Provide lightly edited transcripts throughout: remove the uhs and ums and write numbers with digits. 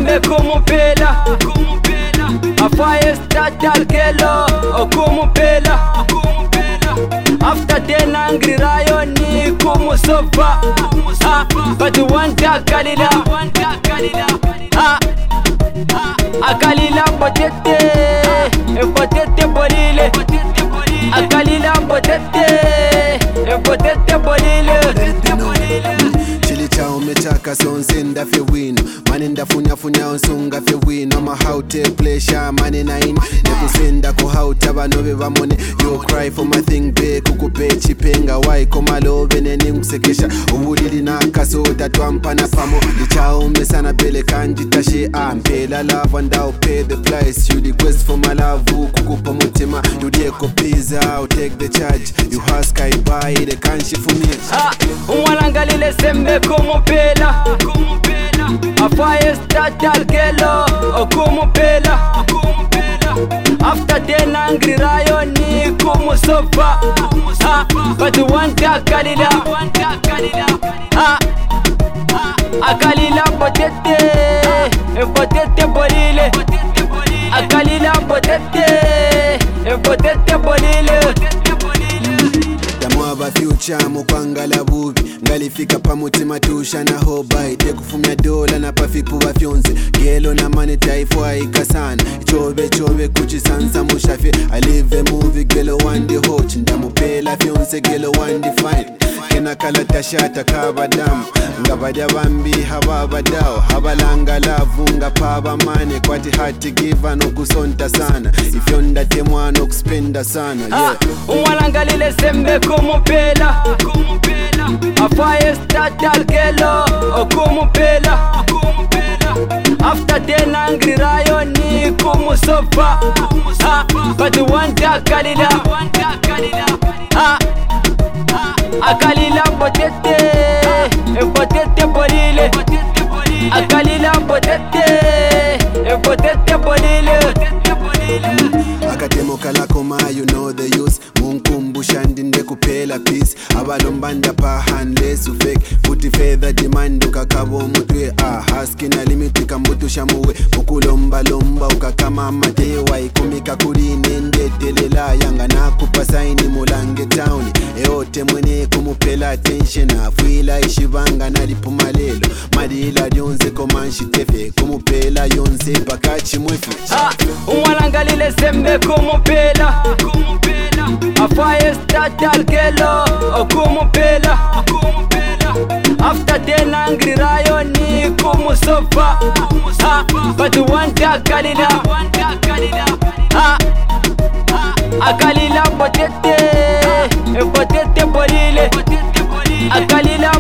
sembe kumupela afaye statal kelo okumupela after 10 angry rayoni kumusofa but one kalila akalila potete bolile akalila potete bolile chili chao mechaka sonse ndafe wino mani ndafunya onsunga fe wino ama how take pleasure mani nine nekusenda ko how tabanobe bamone you cry for my thing be kukupe chipenga why komalobe neni ngusekesha ubulili nakasoda twampana famo lichao mesana bele kanji tashi ampela love and I'll pay the price you request for my love kukupa mutima you deko pizza I'll take the charge you ask I buy the kanshi for me umwalangalile sembe kumupela afaye statal kelo okumupela after 10 angry rayoni kumusofa but one kalila akalila potete bolile akalila potete bolile Damwaba future mukwangala bubi ngalifika pamutima tusha na hobai tekufumya dola na pafipu bafyonze gelo na money taifwa ikasana chobe kuchisansa mushafe I live a movie gelo one the hot ndamupela fyonze gelo one the fine kena kala tashata kabadamu ngabada bambi hababadao habalanga lavunga paba mane kwati hati giva no kusonta sana ifyonda temwano kuspenda sana yeah umwalangalile sembe kumupela afaye statal kelo okumupela after 10 angry rayoni kumusofa but one kalila akalila potete bolile akalila potete bolile akatemo kalako ma you know the use munkumbusha ndinde kupela peace abalombanda pa handless fake futhi feather demand ukakabo mutwe husky na limit kambutusha muwe ukulomba ukakama amadewa ikumika kuline ndedelela yanga nakupa saini mulange town eote mwene kumupela attention afuila ishibanga nalipumalelo madila lyonze komanshi tefe kumupela yonze pakachi mwefu umwalangalile sembe kumupela afaye statal kelo okumupela after 10 angry rayoni kumusofa but one kalila akalila potete bolile akalila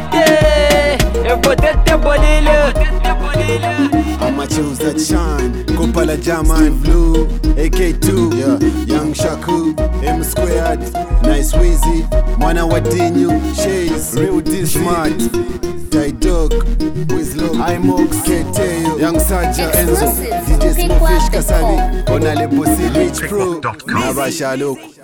potete bolile I'ma choose that shine Kopala Jama and Blue AK2 yeah. Young Shaku M Squared Nice Weezy Mwana Wadinyu Shays Real D Smart Ty Dog Wizlock Imox K-Tail Young Saja Enzo DJ Smallfish Kasabi Onale Bosi Rich Pro Nabasha Loku